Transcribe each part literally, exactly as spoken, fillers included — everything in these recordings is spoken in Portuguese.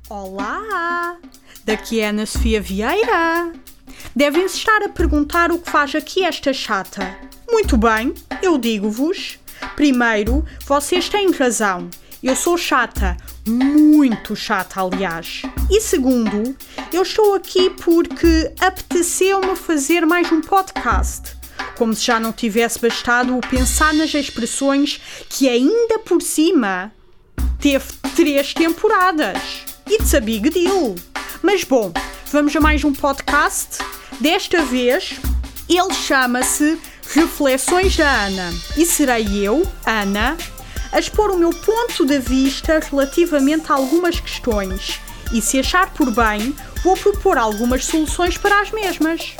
Olá, daqui é Ana Sofia Vieira. Devem-se estar a perguntar o que faz aqui esta chata. Muito bem, eu digo-vos. Primeiro, vocês têm razão. Eu sou chata, muito chata, aliás. E segundo, eu estou aqui porque apeteceu-me fazer mais um podcast. Como se já não tivesse bastado o pensar nas expressões que ainda por cima teve três temporadas. It's a big deal. Mas bom, vamos a mais um podcast. Desta vez, ele chama-se Reflexões da Ana. E serei eu, Ana, a expor o meu ponto de vista relativamente a algumas questões. E se achar por bem, vou propor algumas soluções para as mesmas.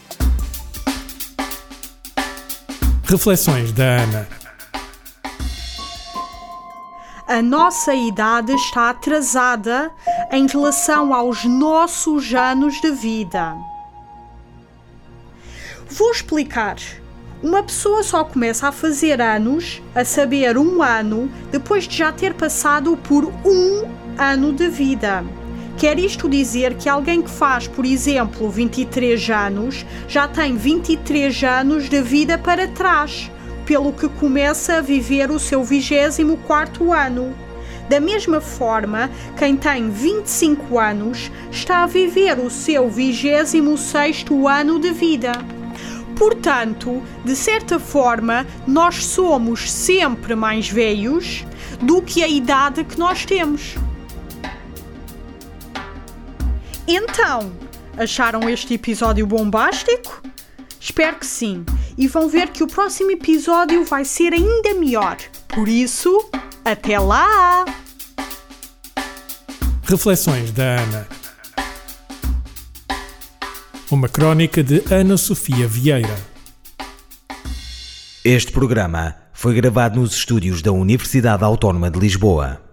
Reflexões da Ana. A nossa idade está atrasada em relação aos nossos anos de vida. Vou explicar. Uma pessoa só começa a fazer anos, a saber, um ano, depois de já ter passado por um ano de vida. Quer isto dizer que alguém que faz, por exemplo, vinte e três anos, já tem vinte e três anos de vida para trás, pelo que começa a viver o seu vigésimo quarto ano. Da mesma forma, quem tem vinte e cinco anos está a viver o seu vigésimo sexto ano de vida. Portanto, de certa forma, nós somos sempre mais velhos do que a idade que nós temos. Então, acharam este episódio bombástico? Espero que sim. E vão ver que o próximo episódio vai ser ainda melhor. Por isso, até lá! Reflexões da Ana. Uma crónica de Ana Sofia Vieira. Este programa foi gravado nos estúdios da Universidade Autónoma de Lisboa.